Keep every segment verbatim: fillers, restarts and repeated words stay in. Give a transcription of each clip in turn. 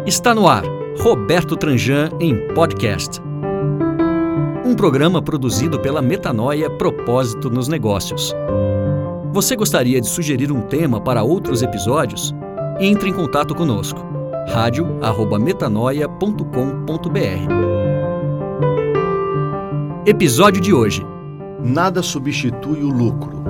Está no ar, Roberto Tranjan em podcast. Um programa produzido pela Metanoia Propósito nos Negócios. Você gostaria de sugerir um tema para outros episódios? Entre em contato conosco. rádio arroba metanoia ponto com ponto br. Episódio de hoje. Nada substitui o lucro.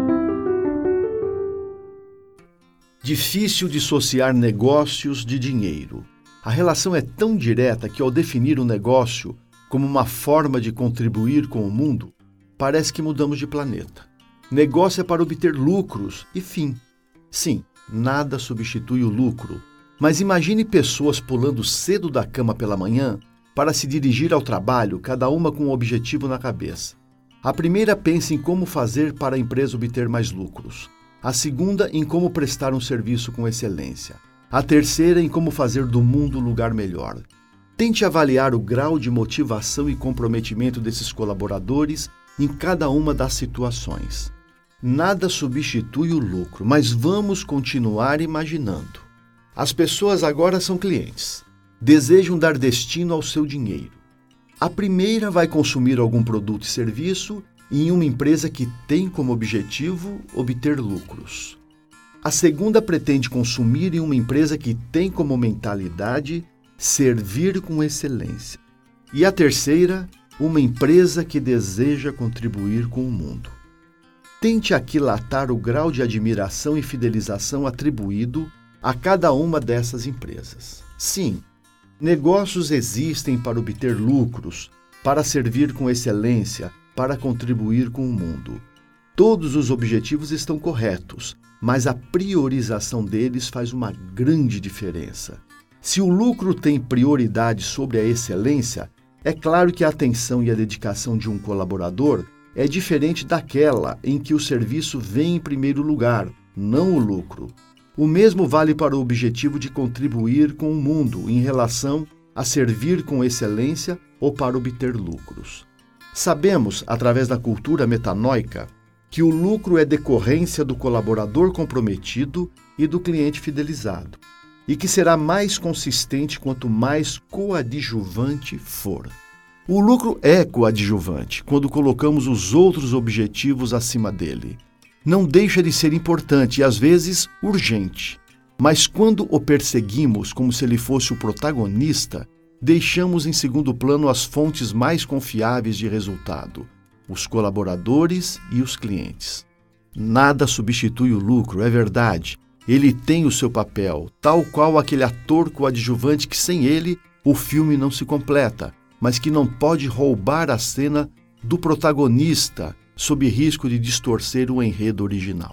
Difícil dissociar negócios de dinheiro. A relação é tão direta que, ao definir o negócio como uma forma de contribuir com o mundo, parece que mudamos de planeta. Negócio é para obter lucros e fim. Sim, nada substitui o lucro. Mas imagine pessoas pulando cedo da cama pela manhã para se dirigir ao trabalho, cada uma com um objetivo na cabeça. A primeira pensa em como fazer para a empresa obter mais lucros. A segunda, em como prestar um serviço com excelência. A terceira, em como fazer do mundo um lugar melhor. Tente avaliar o grau de motivação e comprometimento desses colaboradores em cada uma das situações. Nada substitui o lucro, mas vamos continuar imaginando. As pessoas agora são clientes. Desejam dar destino ao seu dinheiro. A primeira vai consumir algum produto e serviço em uma empresa que tem como objetivo obter lucros. A segunda pretende consumir em uma empresa que tem como mentalidade servir com excelência. E a terceira, uma empresa que deseja contribuir com o mundo. Tente aquilatar o grau de admiração e fidelização atribuído a cada uma dessas empresas. Sim, negócios existem para obter lucros, para servir com excelência, para contribuir com o mundo. Todos os objetivos estão corretos, mas a priorização deles faz uma grande diferença. Se o lucro tem prioridade sobre a excelência, é claro que a atenção e a dedicação de um colaborador é diferente daquela em que o serviço vem em primeiro lugar, não o lucro. O mesmo vale para o objetivo de contribuir com o mundo em relação a servir com excelência ou para obter lucros. Sabemos, através da cultura metanoica, que o lucro é decorrência do colaborador comprometido e do cliente fidelizado, e que será mais consistente quanto mais coadjuvante for. O lucro é coadjuvante quando colocamos os outros objetivos acima dele. Não deixa de ser importante e, às vezes, urgente. Mas quando o perseguimos como se ele fosse o protagonista, deixamos em segundo plano as fontes mais confiáveis de resultado, os colaboradores e os clientes. Nada substitui o lucro, é verdade. Ele tem o seu papel, tal qual aquele ator coadjuvante que sem ele o filme não se completa, mas que não pode roubar a cena do protagonista sob risco de distorcer o enredo original.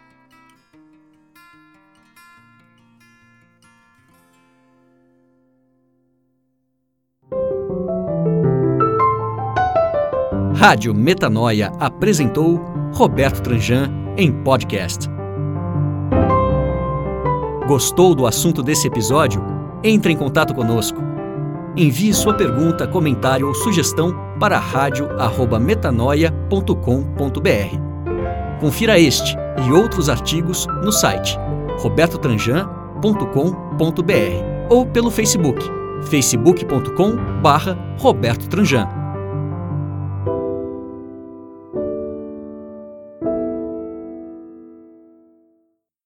Rádio Metanoia apresentou Roberto Tranjan em podcast. Gostou do assunto desse episódio? Entre em contato conosco. Envie sua pergunta, comentário ou sugestão para rádio arroba metanoia ponto com ponto br. Confira este e outros artigos no site roberto tranjan ponto com ponto br ou pelo Facebook, facebook ponto com barra roberto tranjan.